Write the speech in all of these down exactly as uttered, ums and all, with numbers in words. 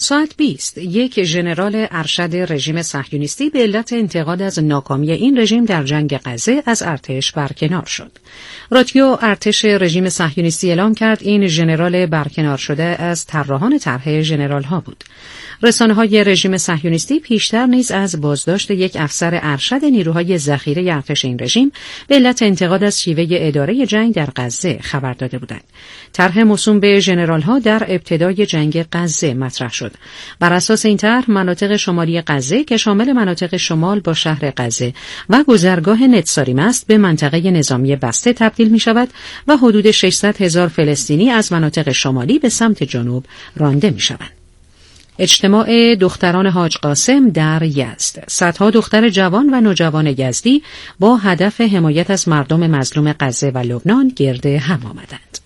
ساعت بیست یک ژنرال ارشد رژیم صهیونیستی به علت انتقاد از ناکامی این رژیم در جنگ غزه از ارتش برکنار شد. رادیو ارتش رژیم صهیونیستی اعلام کرد این ژنرال برکنار شده از طراحان طرح ژنرال‌ها بود. رسانه‌های رژیم صهیونیستی پیشتر نیز از بازداشت یک افسر ارشد نیروهای ذخیره ارتش این رژیم به علت انتقاد از شیوه اداره جنگ در غزه خبر داده بودند. طرح موسوم به ژنرال‌ها در ابتدای جنگ غزه مطرح شد. بر اساس این طرح مناطق شمالی غزه که شامل مناطق شمال با شهر غزه و گذرگاه نتساریم است به منطقه نظامی بسته تبدیل می شود و حدود ششصد هزار فلسطینی از مناطق شمالی به سمت جنوب رانده می شوند. اجتماع دختران حاج قاسم در یزد. صدها دختر جوان و نوجوان یزدی با هدف حمایت از مردم مظلوم غزه و لبنان گرد هم آمدند.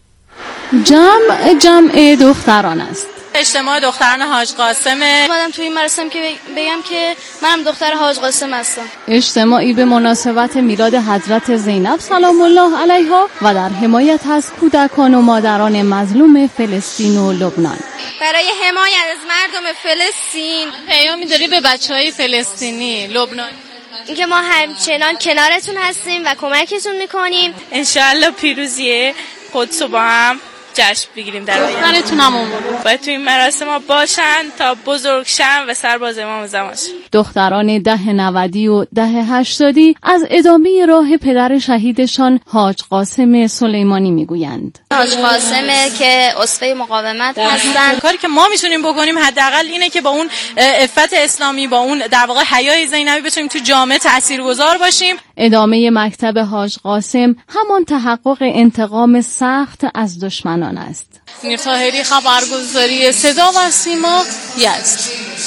جمع جمع دختران است. اجتماع دختران حاج قاسمه. اومدم توی این مراسم که بگم که منم دختر حاج قاسم هستم. اجتماعی به مناسبت میلاد حضرت زینب سلام الله علیها و در حمایت از کودکان و مادران مظلوم فلسطین و لبنان. برای حمایت از مردم فلسطین پیامی داری به بچهای فلسطینی لبنان اینکه ما همچنان کنارتون هستیم و کمکتون میکنیم. انشالله پیروزی قدس با هم جشن بگیریم. در دخترتون هم باید تو این مراسم ها باشن تا بزرگ شن و سرباز امام زمان شن. دختران ده نودی و ده هشتادی از ادامه راه پدر شهیدشان حاج قاسم سلیمانی میگویند. حاج قاسمه که اسوه مقاومت هستن. کاری که ما میتونیم بکنیم حداقل اینه که با اون عفت اسلامی، با اون در واقع حیای زینبی بتونیم تو جامعه تاثیرگذار باشیم. ادامه مکتب حاج قاسم همان تحقق انتقام سخت از دشمنان است. میر طاهری، خبرگزاری صدا و سیما، یزد.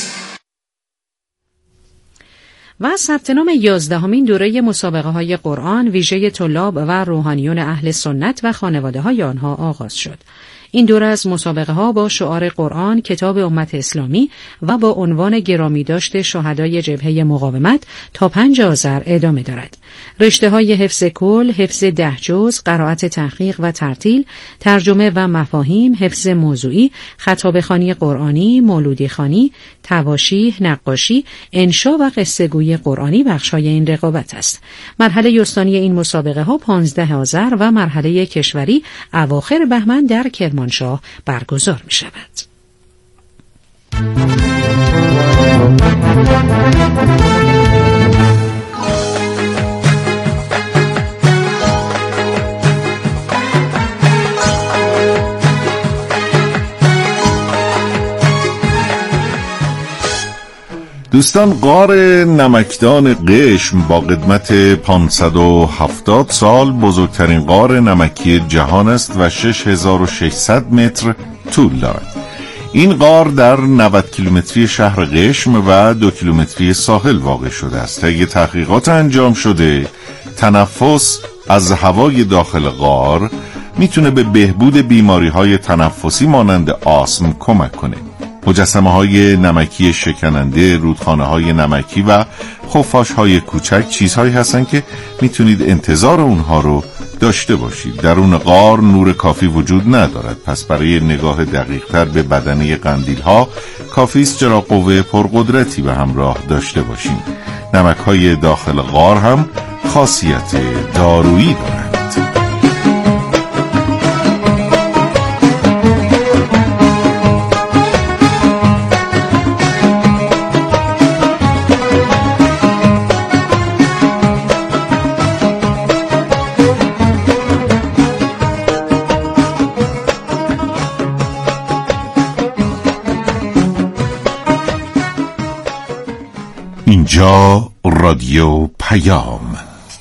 و ثبت نام یازدهمین دوره مسابقه های قرآن ویژه طلاب و روحانیون اهل سنت و خانواده های آنها آغاز شد. این دوره از مسابقه ها با شعار قرآن کتاب امت اسلامی و با عنوان گرامی داشته شهدای جبهه مقاومت تا پنج آذر ادامه دارد. رشته های حفظ کل، حفظ ده جز، قرائت تحقیق و ترتیل، ترجمه و مفاهیم، حفظ موضوعی، خطابه خوانی قرآنی، مولودی خوانی، تواشیح، نقاشی، انشا و قصه گویی قرآنی بخش‌های این رقابت است. مرحله استانی این مسابقه ها پانزده آذر و مرحله کشوری اواخر بهمن در کرمانشاه برگزار می شود. دوستان، غار نمکدان قشم با قدمت پانصد و هفتاد سال بزرگترین غار نمکی جهان است و شش هزار و ششصد متر طول دارد. این غار در نود کیلومتری شهر قشم و دو کیلومتری ساحل واقع شده است. طی تحقیقات انجام شده تنفس از هوای داخل غار میتونه به بهبود بیماری‌های تنفسی مانند آسم کمک کنه. مجسمه های نمکی شکننده، رودخانه های نمکی و خفاش های کوچک چیزهایی هستن که میتونید انتظار اونها رو داشته باشید. درون غار نور کافی وجود ندارد، پس برای نگاه دقیق تر به بدنه قندیل ها کافی است چراغ قوه پرقدرتی به همراه داشته باشیم. نمک های داخل غار هم خاصیت دارویی دارند. اینجا رادیو پیام.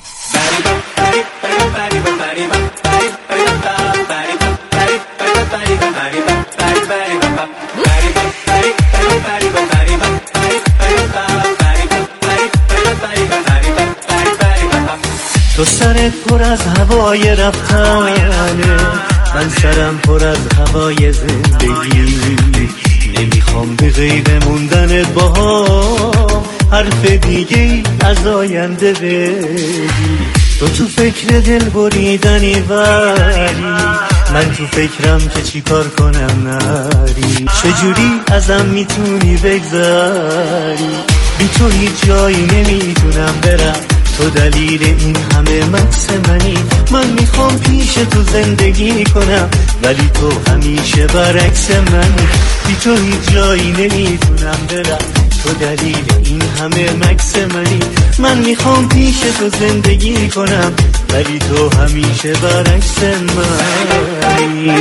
تو سرت پر از هوای رفتنه، من سرم پر از هوای زندگی. نمیخوام به غیر موندنت باهام حرف دیگه از آینده بگی. تو تو فکر دل بریدنی ولی من تو فکرم که چی کار کنم نری، چجوری ازم میتونی بگذری؟ بی تو هیچ جایی نمیتونم برم، تو دلیل این همه مکس منی. من میخوام پیش تو زندگی کنم ولی تو همیشه برعکس منی. بی تو هیچ جایی نمیتونم برم، تو دلیل این همه مکس منی. من میخوام پیش تو زندگی کنم ولی تو همیشه برعکس منی.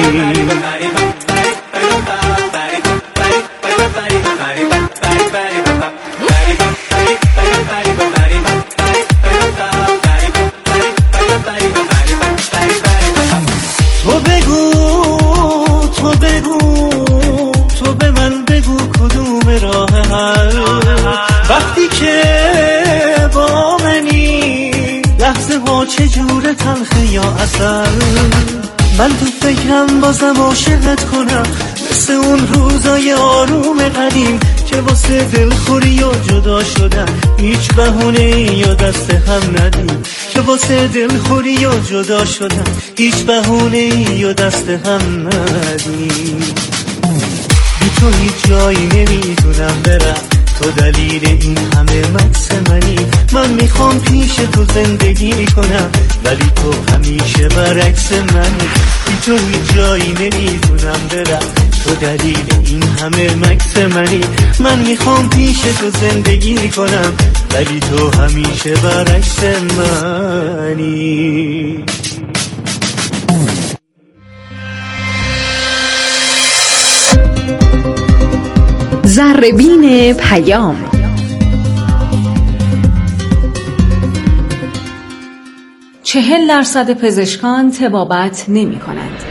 تو بگو تو بگو تو به من بگو کدوم راه حل، وقتی که با منی لحظه ها چجوره تلخه یا عسل. من تو فکرم بازم عاشقت کنم مثل اون روزای آروم قدیم که واسه دلخوری و جدا شدن هیچ بهونه یا دست هم ندیم، که واسه دلخوری و جدا شدن هیچ بهونه یا دست هم ندیم. بی تو هیچ جایی نمیتونم برم، تو دلیل این همه مکس منی. من میخوام پیش تو زندگی کنم ولی تو همیشه برعکس منی. بی تو هیچ جایی نمیتونم برم، تو دلیل این همه مکس منی. من میخوام پیش تو زندگی کنم ولی تو همیشه برعکس منی. ذره‌بین پیام. چهل درصد پزشکان طبابت نمی کنند.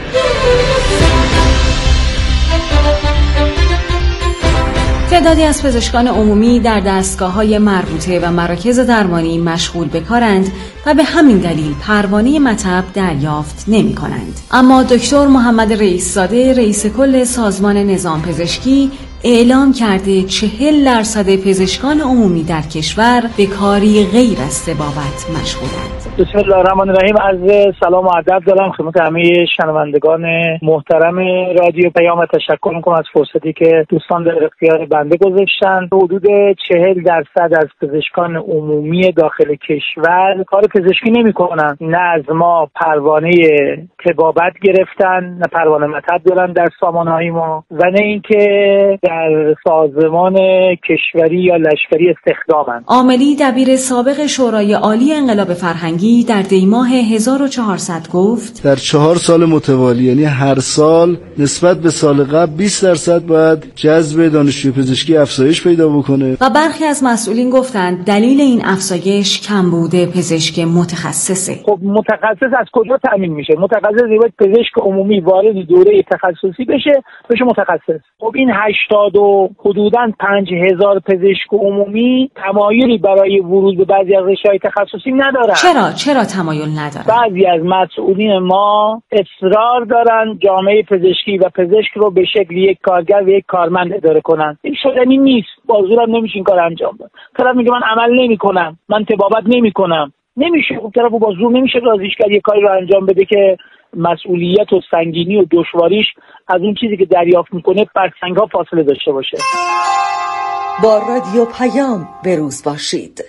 تعدادی از پزشکان عمومی در دستگاه‌های مربوطه و مراکز درمانی مشغول به کارند و به همین دلیل پروانه مطب دریافت نمی کنند. اما دکتر محمد رئیس زاده رئیس کل سازمان نظام پزشکی اعلام کرده چهل درصد پزشکان عمومی در کشور به کاری غیر از طبابت مشغولند. بسم الله الرحمن الرحیم. عرض سلام و ادب دارم خدمت همه شنوندگان محترم رادیو پیام و تشکر میکنم از فرصتی که دوستان در اختیار بنده گذاشتن. حدود چهل درصد از پزشکان عمومی داخل کشور کار پزشکی نمیکنن، نه از ما پروانه طبابت گرفتن، نه پروانه مطب دارن در سامانه‌های ما، و نه اینکه در سازمان کشوری یا لشکری استخدامند. عاملی دبیر سابق شورای عالی انقلاب فرهنگی در دیماه هزار و چهارصد گفت در چهار سال متوالی، یعنی هر سال نسبت به سال قبل بیست درصد باید جذب دانشجوی پزشکی افزایش پیدا بکنه. و برخی از مسئولین گفتند دلیل این افزایش کمبود پزشک متخصصه. خب متخصص از کجا تامین میشه؟ متخصص باید پزشک عمومی وارد دوره تخصصی بشه بشه متخصص. خب این هشتاد و حدوداً پنج هزار پزشک عمومی تمایلی برای ورود به بعضی از رشته‌های تخصصی ندارن. چرا چرا تمایل ندارن؟ بعضی از مسئولین ما اصرار دارن جامعه پزشکی و پزشک رو به شکل یک کارگر و یک کارمند اداره کنن. این شدنی نیست. با زورم نمیشه این کار انجام داد. طرف میگه من عمل نمی‌کنم، من طبابت نمی‌کنم. نمیشه. اون طرف با زور نمیشه رازیش کرد یک کاری رو انجام بده که مسئولیت و سنگینی و دشواریش از اون چیزی که دریافت میکنه بر سنگ‌ها فاصله داشته باشه. با رادیو پیام بروز باشید.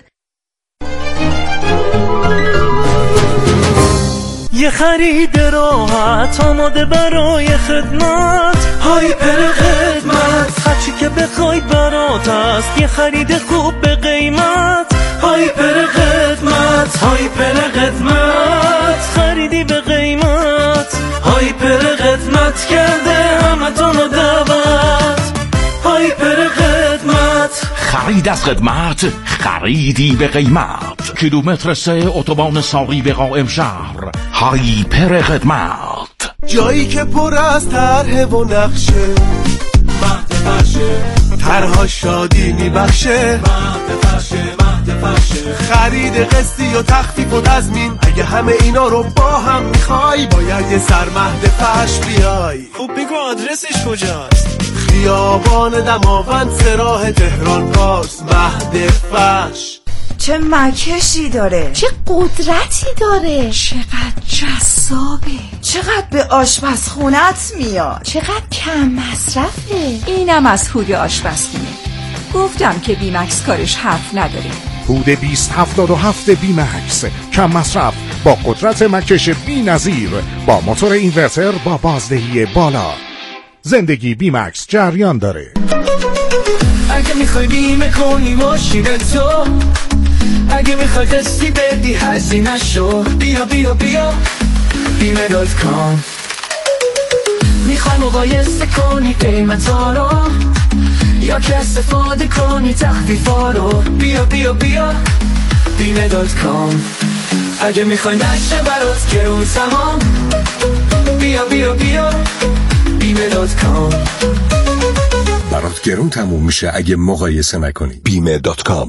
یه خرید راحت آماده برای خدمت، هایپر خدمت، هرچی که بخوای برات است. یه خرید خوب به قیمت، هایپر خدمت، هایپر خدمت، خریدی به قیمت، هایپر خدمت کرده همتون رو دعوت، هایپر خدمت. خرید از خدمت، خریدی به قیمت. کیلومتر سه اتوبان ساقی به قائم شهر. هایپر خدمت، جایی که پر از طرح و نقشه، مهد فرشه، طرها شادی میبخشه، مهد فرشه، مهد فرشه. خرید قسطی و تخفیف و تضمین، اگه همه اینا رو با هم میخوای باید یه سر مهد فرش بیای. خب بگو آدرسش کجاست؟ خیابان دماوند سراح تهران راست، مهد فرش. چه مکشی داره، چه قدرتی داره، چقدر جذابه، چقدر به آشپزخونت میاد، چقدر کم مصرفه. اینم از هود آشپزخونه. گفتم که بیمکس کارش حرف نداره. هود بیست هفتاد و هفت بیمکس، کم مصرف با قدرت مکش بی نظیر، با موتور اینورتر با بازدهی بالا. زندگی بیمکس جریان داره. اگه میخوای بیمه کنی ماشین تو، اگه میخوای قسطی بدی هزینه شو، بیا بیا بیا بیمه دات کام. میخوای مقایسه کنی قیمتا رو، یا که استفاده کنی تخفیفا رو، بیا بیا بیا بیمه دات کام. اگه میخوای نشه برات گرون تمام، بیا بیا بیا بیمه دات کام. برات گرون تموم میشه اگه مقایسه نکنی. بیمه دات کام.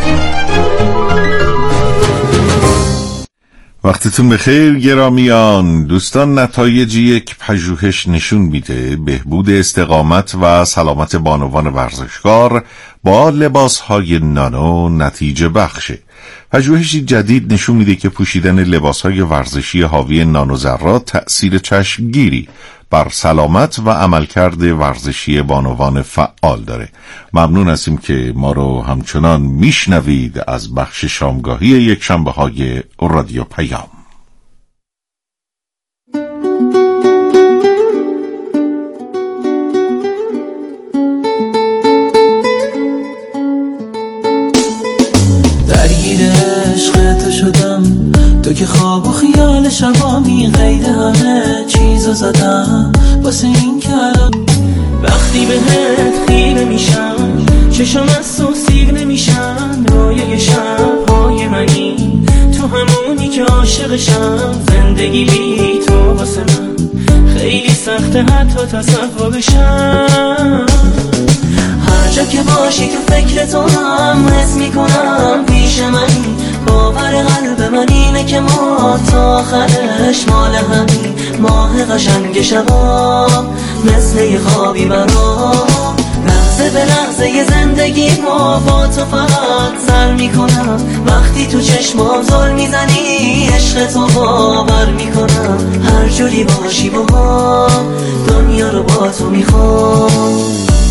وقتتون بخیر گرامیان دوستان. نتایج یک پژوهش نشون میده بهبود استقامت و سلامت بانوان ورزشکار با لباسهای نانو نتیجه بخشه. پژوهشی جدید نشون میده که پوشیدن لباسهای ورزشی حاوی نانوذرات تأثیر چشمگیری بر سلامت و عملکرد ورزشی بانوان فعال داره. ممنون هستیم که ما رو همچنان میشنوید از بخش شامگاهی یک شنبه های رادیو پیام. درگیر عشق تو شدم، تو که خواب و خیال شبامی قید همه چیزو زدم واسه این کلام. وقتی بهت خیره میشم چشم از تو سیر نمیشن، رویای شبهای منی تو همونی که عاشقشم. زندگی بی تو واسه من خیلی سخته حتی تصور بشم. هر جا که باشی تو فکر تو هم حس میکنم پیش منی. باور قلب من اینه که ما تا آخرش مال همین. ماه قشنگ شبا مثل یه خوابی برام، لحظه به لحظه یه زندگی ما با تو فقط سر میکنم. وقتی تو چشمام زل میزنی عشق تو باور میکنم. هر جوری باشی با ما دنیا رو با تو میخوام.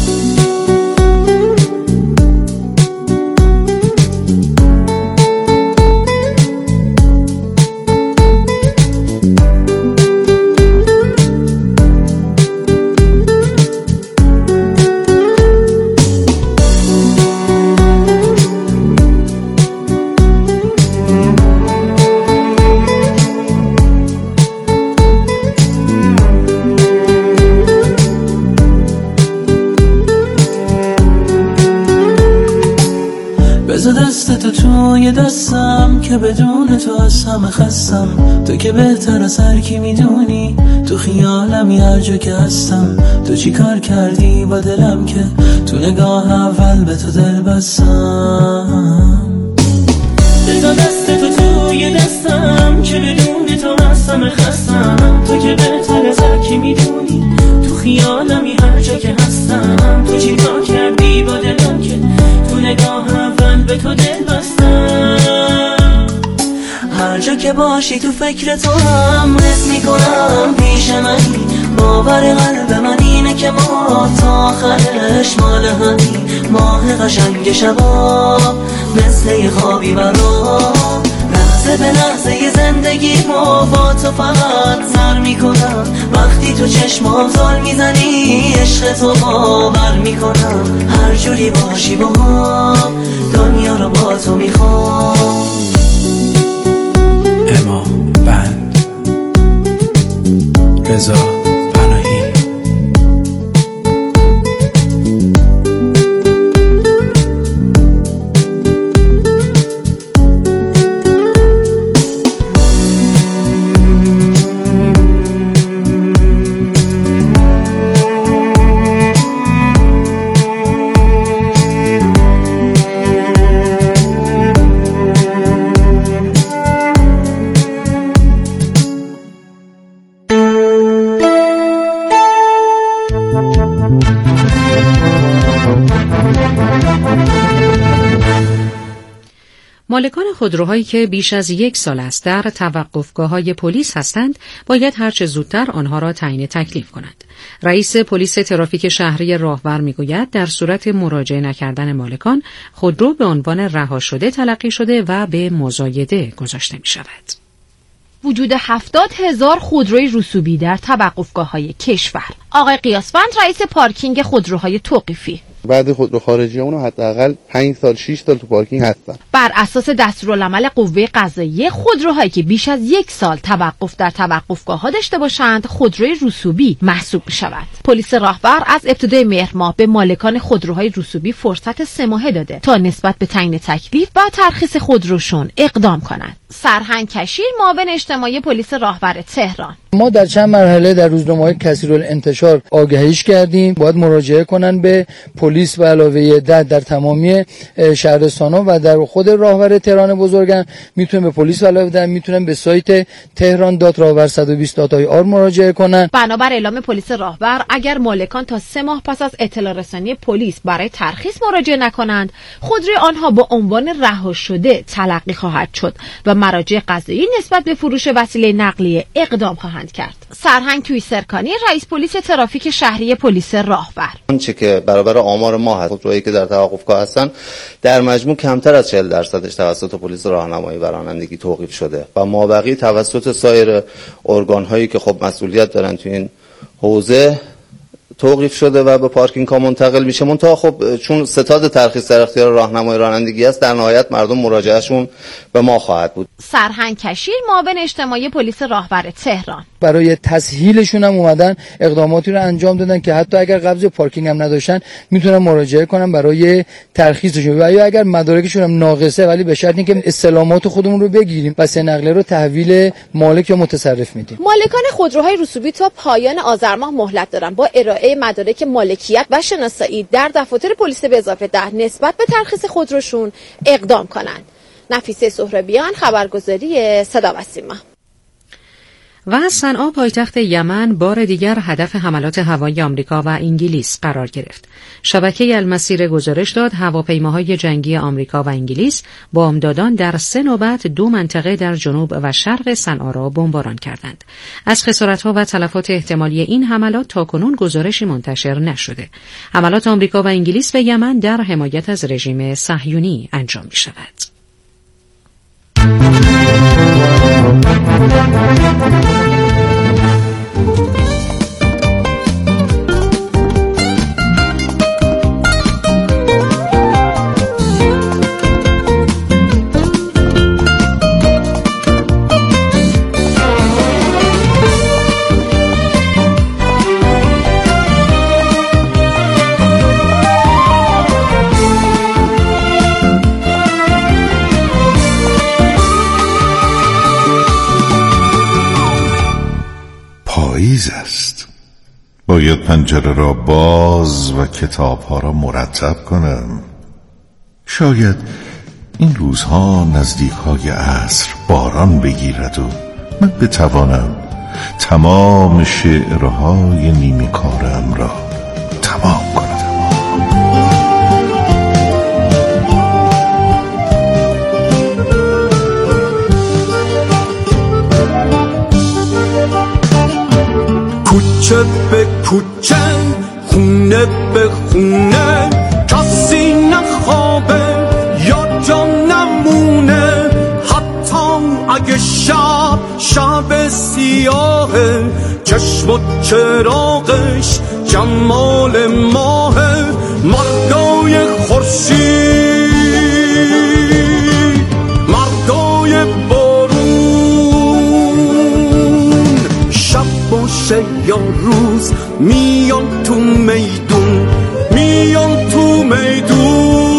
دست تو توی دستم که بدون تو از همه خستم. تو که بهتر از هر کی میدونی، تو خیالمی هر جا که هستم. تو چی کار کردی با دلم که تو نگاه اول به تو دل بستم. بذار دست تو توی دستم که بدون تو از همه خستم. تو که بهتر از هر کی میدونی، تو خیالمی هر جا که هستم. تو چی کار کردی با دلم که تو نگاه اول به تو دل بستم. هر جا که باشی تو فکر تو هم حس میکنم پیش منی. باور قلب من اینه که ما تا آخرش مال همین. ماه قشنگ شبا مثل یه خوابی برام، لحظه به لحظه یه زندگی ما با تو فقط سر میکنم. وقتی تو چشمام زل میزنی عشق تو باور میکنم. هر جوری باشی با ما دنیا رو با تو میخوام. اما بند رضا پناهی. مالکان خودروهایی که بیش از یک سال است در توقفگاه‌های پلیس هستند باید هرچه زودتر آنها را تعیین تکلیف کنند. رئیس پلیس ترافیک شهری راهور میگوید در صورت مراجعه نکردن مالکان خودرو به عنوان رها شده تلقی شده و به مزایده گذاشته می شود. وجود هفتاد هزار خودروی رسوبی در توقفگاه‌های کشور. آقای قیاسفند رئیس پارکینگ خودروهای توقیفی: بعد خودرو خارجی همونو حداقل پنج سال شش سال تو پارکینگ هستن. بر اساس دستورالعمل قوه قضاییه خودروهایی که بیش از یک سال توقف در توقفگاه‌ها داشته باشند خودروی رسوبی محسوب می‌شود. پلیس راهور از ابتدای مهر ماه به مالکان خودروهای رسوبی فرصت سه ماهه داده تا نسبت به تعیین تکلیف و ترخیص خودروشون اقدام کنند. سرهنگ کشیر معاون اجتماعی پلیس راهور تهران: ما در چند مرحله در روزنامه‌های کثیرالانتشار آگهیش کردیم باید مراجعه کنن به پلیس و علاوه ده در تمامی شهرستان‌ها و در خود راهور تهران بزرگم میتونن به پلیس و علاوه ده میتونن به سایت تهران دات راهور صد و بیست دات آی آر مراجعه کنن. بنابر اعلام پلیس راهور اگر مالکان تا سه ماه پس از اطلاع رسانی پلیس برای ترخیص مراجعه نکنند خودروی آنها با عنوان رها شده تلقی خواهد شد و مراجع قضایی نسبت به فروش وسیله نقلیه اقدام خواهند کرد. سرهنگ توی سرکانی رئیس پلیس ترافیک شهری پلیس راهور: آنچه که برابر آمار ما هست خودرویی که در توقفگاه هستن در مجموع کمتر از چهل درصدش توسط پلیس راهنمایی و رانندگی توقیف شده و مابقی توسط سایر ارگان هایی که خب مسئولیت دارن تو این حوزه توقیف شده و به پارکینگ ها منتقل میشه. منتها خب چون ستاد ترخیص در اختیار راهنمای رانندگی است در نهایت مردم مراجعهشون به ما خواهد بود. سرهنگ کشیر معاون اجتماعی پلیس راهور تهران: برای تسهیلشون هم اومدن اقداماتی رو انجام دادن که حتی اگر قبض پارکینگ هم نداشتن میتونن مراجعه کنن برای ترخیصشون و یا اگر مدارکشون هم ناقصه ولی به شرطی که استلامات خودمون رو بگیریم و سه نقله رو تحویل مالک یا متصرف میدیم. مالکان خودروهای رسوبی تا پایان آذر ماه مهلت دارن با ارائه مدارک مالکیت و شناسایی در دفاتر پلیس به اضافه ده نسبت به ترخیص خودروشون اقدام کنند. نفیسه سهرابیان، خبرگزاری صدا و سیما. و صنعا پایتخت یمن بار دیگر هدف حملات هوایی آمریکا و انگلیس قرار گرفت. شبکه المسیر گزارش داد هواپیماهای جنگی آمریکا و انگلیس بامدادان در سه نوبت دو منطقه در جنوب و شرق صنعا را بمباران کردند. از خسارت‌ها و تلفات احتمالی این حملات تاکنون گزارشی منتشر نشده. حملات آمریکا و انگلیس به یمن در حمایت از رژیم صهیونی انجام می‌شود. پاییز است. باید پنجره را باز و کتابها را مرتب کنم. شاید این روزها نزدیکای عصر باران بگیرد و من بتوانم تمام شعرهای نیمه کارم را تمام کنم. کوچه به کوچه، خونه به خونه، کسی نخوابه یا جا نمونه، حتی اگه شب شب سیاهه، چشم و چراغش جمال ماهه، مردای خورشید، مردای بارون، شب باشه یا روز میان تو میدون، میان تو میدون.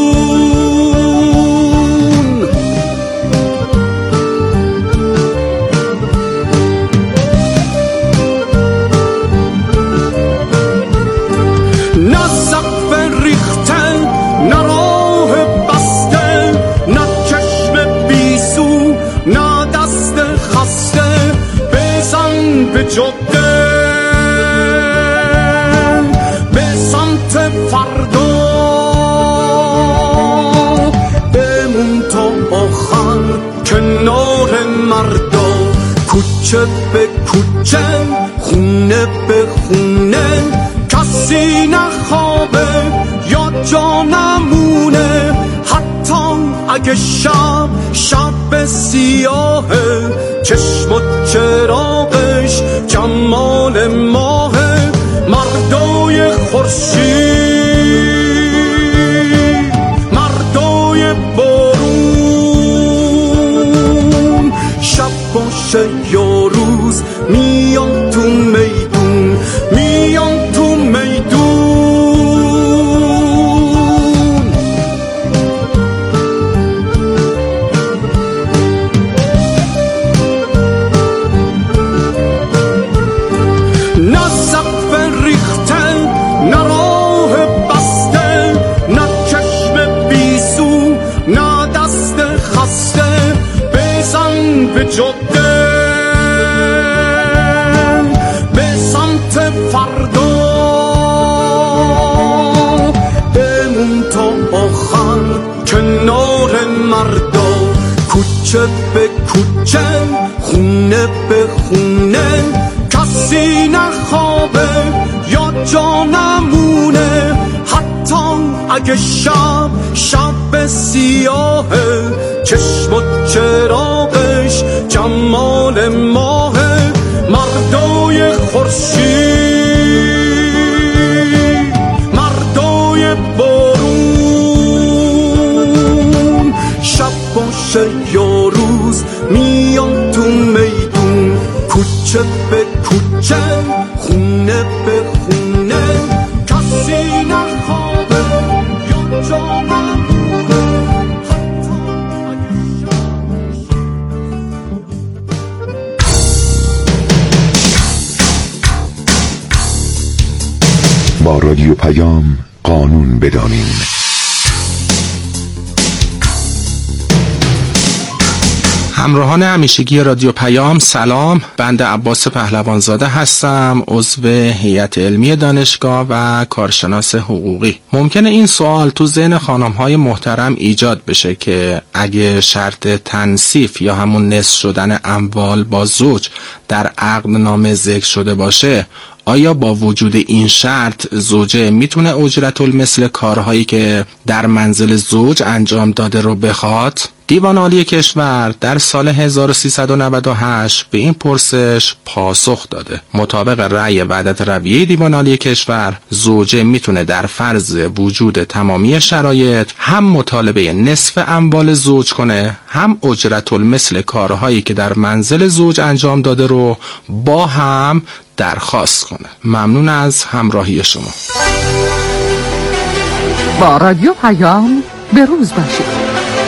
نه سقف ریخته، نه راه بسته، نه چشم بیسو، نه دست خسته، بزن به جاده، به سمت فردا، بمون تا آخر. کوچه به کوچه خونه به خونه کسی نخوابه یا جا نمونه، حتی اگه شب شب سیاهه چشم و چراغش جمال ماهه. مردای خورشید، مردای بارون، شب باشه یا روز میان تو میدون، میان تو میدون. نه سقف ریخته، نه راه بسته، نه چشم بیسو، نه دست خسته. بزن به جاده، به سمت فردا، بمون تا آخر کنار مردا. کوچه به کوچه خونه به خونه کسی نخوابه یا جا نمونه، حتی اگه شب شب سیاهه چشم و چراغش جمال ماهه. مردای خورشید، مردای بارون، شب باشه یا روز میان تو میدون. کوچه به کوچه خونه به خونه کسی نخوابه یا جا نمونه، حتی با رادیو پیام قانون بدانیم. همراهان همیشگی رادیو پیام، سلام. بنده عباس پهلوانزاده هستم، عضو هیئت علمی دانشگاه و کارشناس حقوقی. ممکنه این سوال تو ذهن خانم‌های محترم ایجاد بشه که اگه شرط تنصیف یا همون نصف شدن اموال با زوج در عقدنامه ذکر شده باشه، آیا با وجود این شرط زوجه میتونه اجرت المثل کارهایی که در منزل زوج انجام داده رو بخواد؟ دیوان عالی کشور در سال هزار و سیصد و نود و هشت به این پرسش پاسخ داده. مطابق رأی وحدت رویه دیوان عالی کشور، زوجه میتونه در فرض وجود تمامی شرایط هم مطالبه نصف اموال زوج کنه، هم اجرت المثل کارهایی که در منزل زوج انجام داده رو با هم درخواست کنه. ممنون از همراهی شما. با رادیو پیام به روز باشید.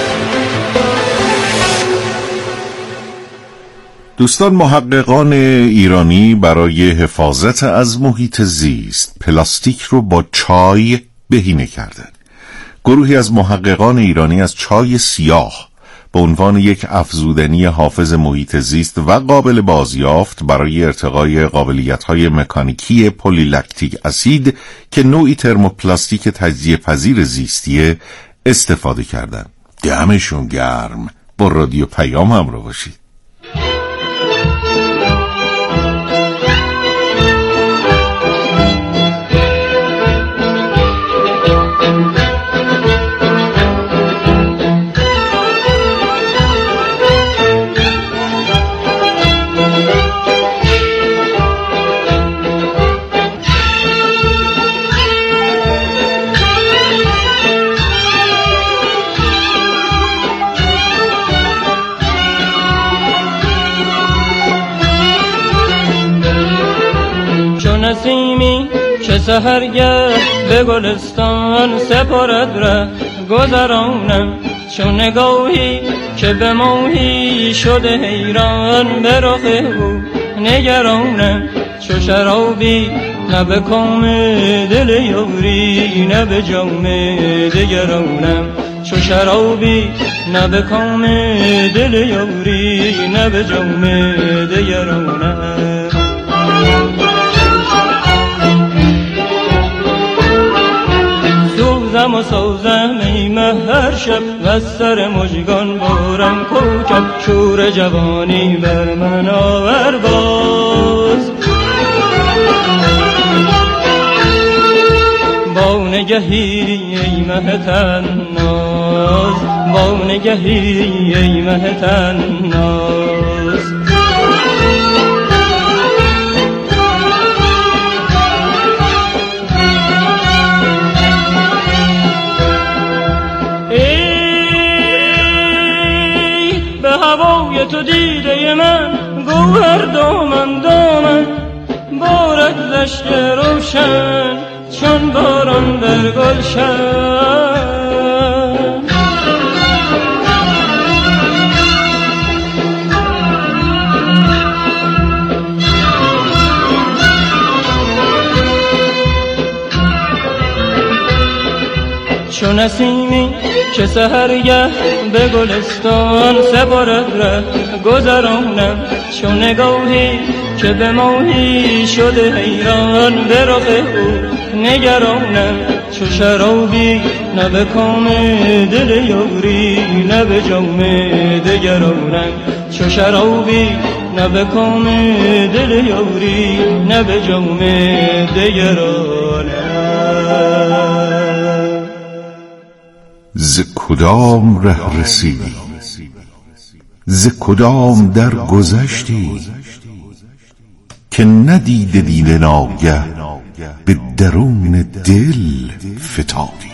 دوستان، محققان ایرانی برای حفاظت از محیط زیست پلاستیک رو با چای بهینه کردند. گروهی از محققان ایرانی از چای سیاه به عنوان یک افزودنی حافظ محیط زیست و قابل بازیافت برای ارتقای قابلیت‌های مکانیکی پلی لکتیک اسید که نوعی ترموپلاستیک تجزیه پذیر زیستیه استفاده کردند. دمشون گرم. با رادیو پیام همراه باشید. نسیمی چه سحرگه به گلستان سپارد ره گذرانم، چون نگاهی که به ماهی شده حیران به رخ او نگرانم. چو شرابی نه به کام دل یاری نه به جام دگرانم، چو شرابی نه به کام دل یاری نه به جام دگرانم. سوزم و سوزم ای مهر شب و سر مژگان بارم کوکب شور جوانی بر من آور باز با نگهی ای مه تناز با نگهی ای مه تناز تو دیده من گوهر دامن دامن بارد زشت روشن چون باران در گلشن چون نسیمی که سحرگه به گلستان سپارد ره گذرانم چون نگاهی که به ماهی شده حیران به رخ او نگرانم چو شرابی نه به کام دل یاری نه به جام دگرانم چو شرابی نه به کام دل یاری نه به جام دگرانم ز کدام ره رسیدی ز کدام در گذشتی که ندیده دیل ناگه به درون دل فتادی